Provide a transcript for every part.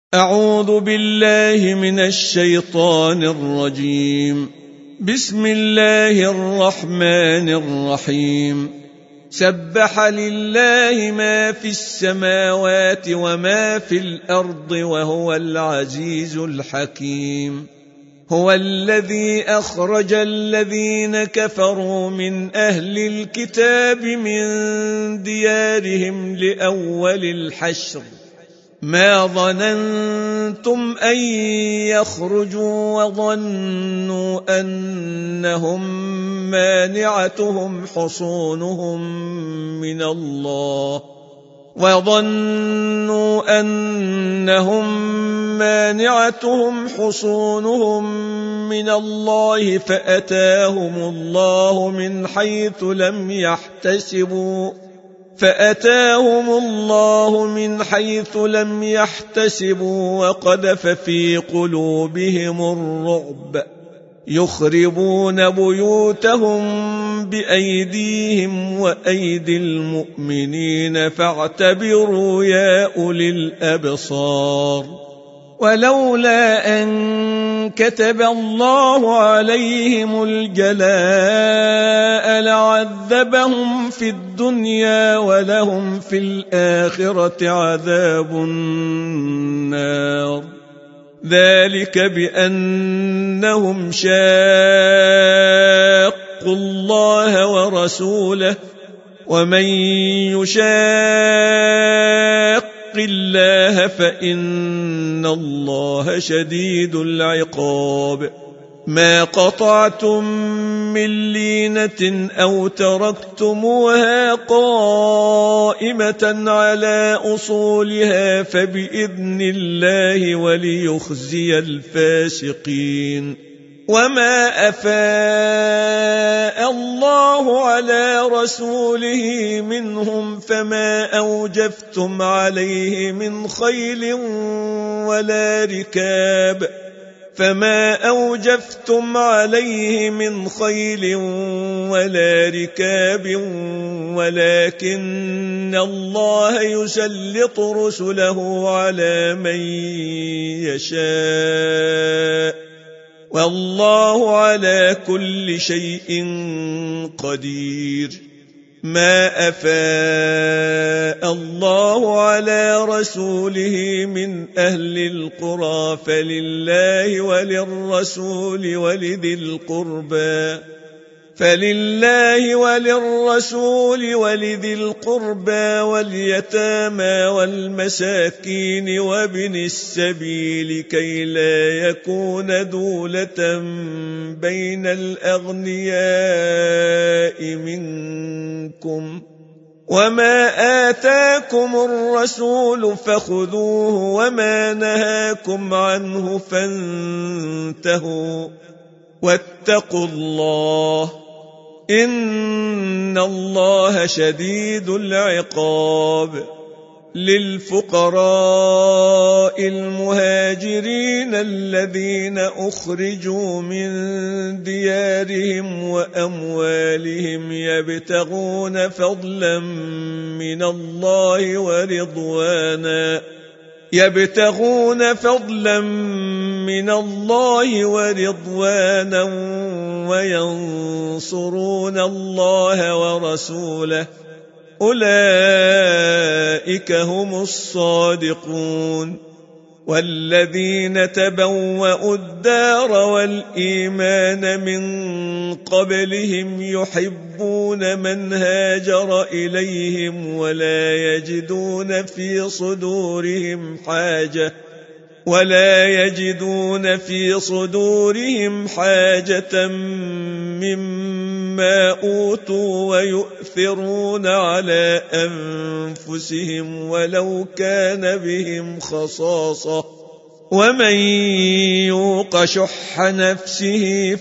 أعوذ بالله من الشيطان الرجيم. بسم الله الرحمن الرحيم. سبح لله ما في السماوات وما في الأرض وهو العزيز الحكيم. هو الذي أخرج الذين كفروا من أهل الكتاب من ديارهم لأول الحشر ما ظننتم أن يخرجوا وظنوا أنهم مانعتهم حصونهم من الله فأتاهم الله من حيث لم يحتسبوا وقذف في قلوبهم الرعب يخربون بيوتهم بأيديهم وأيدي المؤمنين فاعتبروا يا أولي الأبصار. ولولا أن كتب الله عليهم الجلاء لعذبهم في الدنيا ولهم في الآخرة عذاب النار. ذلك بأنهم شاقوا الله ورسوله ومن يشاق الله فإن الله شديد العقاب. ما قطعتم من لينة أو تركتموها قائمة على أصولها فبإذن الله وليخزي الفاسقين. وما أفاء الله على رسوله منهم فما أوجفتم عليه من خيل ولا ركاب ولكن الله يسلط رسله على من يشاء والله على كل شيء قدير. ما أفاء الله على رسوله من أهل القرى فلله وللرسول ولذي القربى واليتامى والمساكين وابن السبيل كي لا يكون دولة بين الأغنياء منكم. وما آتاكم الرسول فخذوه وما نهاكم عنه فانتهوا واتقوا الله إن الله شديد العقاب. للفقراء المهاجرين الذين أخرجوا من ديارهم وأموالهم يبتغون فضلا من الله ورضوانا وينصرون الله ورسوله أولئك هم الصادقون. والذين تبوأوا الدار والإيمان من قبلهم يحبون من هاجر إليهم ولا يجدون في صدورهم حاجة مما أوتوا ويؤثرون على أنفسهم ولو كان بهم خصاصة ومن يوق شح نفسه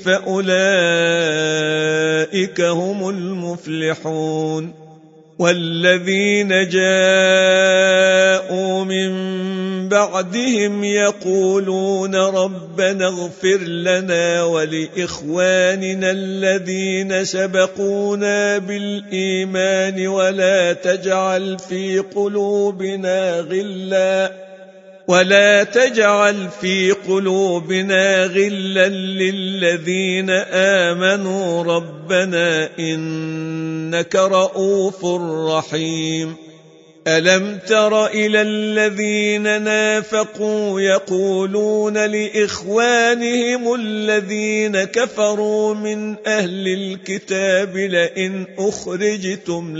فأولئك هم المفلحون. والذين جاءوا من بعدهم يقولون ربنا اغفر لنا ولإخواننا الذين سبقونا بالإيمان ولا تجعل في قلوبنا ولا تجعل في قلوبنا غلا للذين آمنوا ربنا إنك رؤوف رحيم. ألم تر إلى الذين نافقوا يقولون لإخوانهم الذين كفروا من أهل الكتاب لئن أخرجتم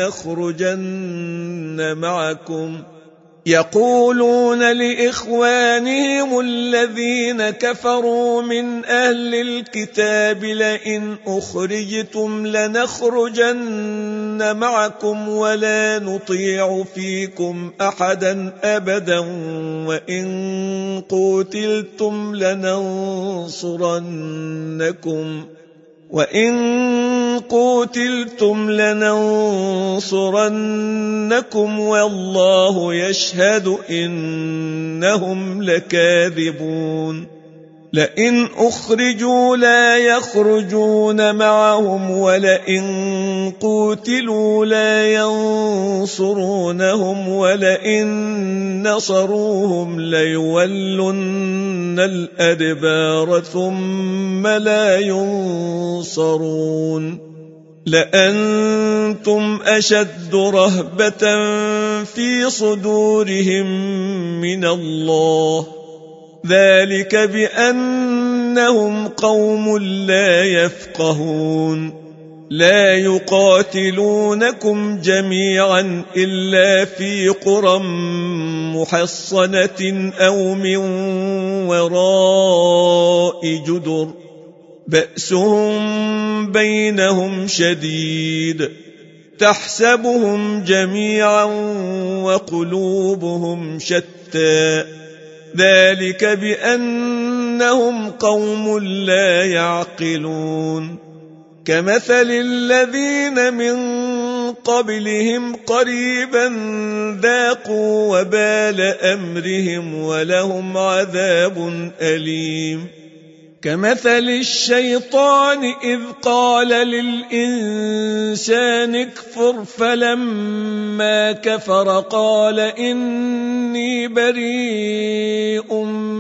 لنخرجن معكم يقولون لإخوانهم الذين كفروا من أهل الكتاب لئن أخرجتم لنخرجن معكم ولا نطيع فيكم أحدا أبدا وإن قوتلتم لننصرنكم والله يشهد إنهم لكاذبون. لئن أخرجوا لا يخرجون معهم ولئن قوتلوا لا ينصرونهم ولئن نصروهم ليولن الأدبار ثم لا ينصرون. لأنتم أشد رهبة في صدورهم من الله ذلك بأنهم قوم لا يفقهون. لا يقاتلونكم جميعا إلا في قرى محصنة أو من وراء جدر بأسهم بينهم شديد تحسبهم جميعا وقلوبهم شتى ذلك بأنهم قوم لا يعقلون. كمثل الذين من قبلهم قريبا ذاقوا وبال أمرهم ولهم عذاب أليم. كمثل الشيطان إذ قال للإنسان اكفر فلما كفر قال إني بريء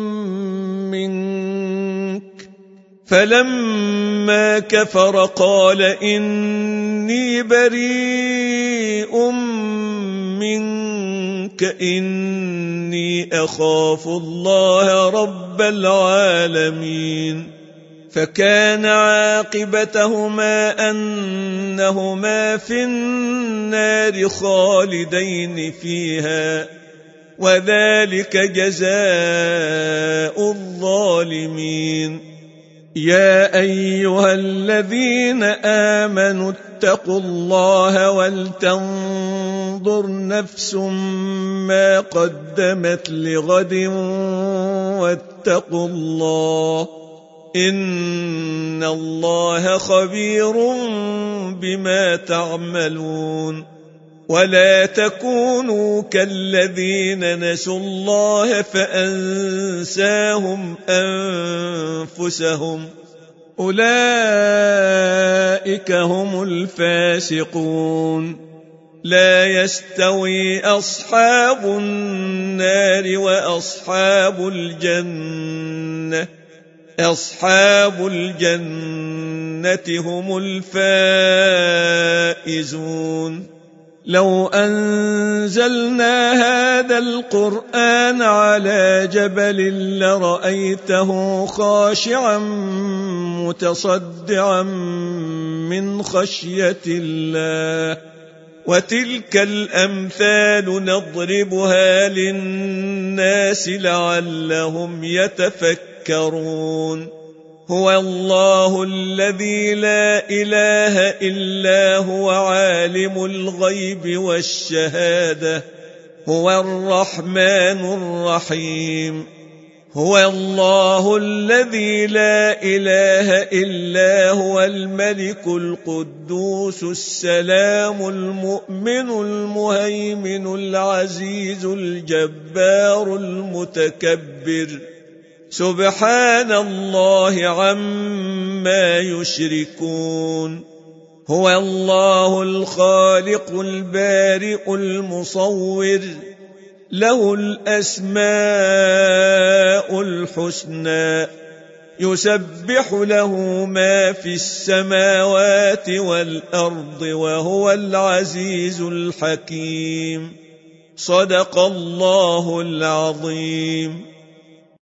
منك إني أخاف الله رب العالمين. فكان عاقبتهما أنهما في النار خالدين فيها وذلك جزاء الظالمين. يا أيها الذين آمنوا اتقوا الله ولتنظر نفس ما قدمت لغد واتقوا الله إن الله خبير بما تعملون. ولا تكونوا كالذين نسوا الله فأنساهم أنفسهم أولئك هم الفاسقون. لا يستوي أصحاب النار وأصحاب الجنة أصحاب الجنة هم الفائزون. لو أنزلنا هذا القرآن على جبل لرأيته خاشعا متصدعا من خشية الله. وتلك الأمثال نضربها للناس لعلهم يتفكرون. هو الله الذي لا إله إلا هو عالم الغيب والشهادة هو الرحمن الرحيم. هو الله الذي لا إله إلا هو الملك القدوس السلام المؤمن المهيمن العزيز الجبار المتكبر سبحان الله عما يشركون. هو الله الخالق البارئ المصور له الأسماء الحسنى يسبح له ما في السماوات والأرض وهو العزيز الحكيم. صدق الله العظيم.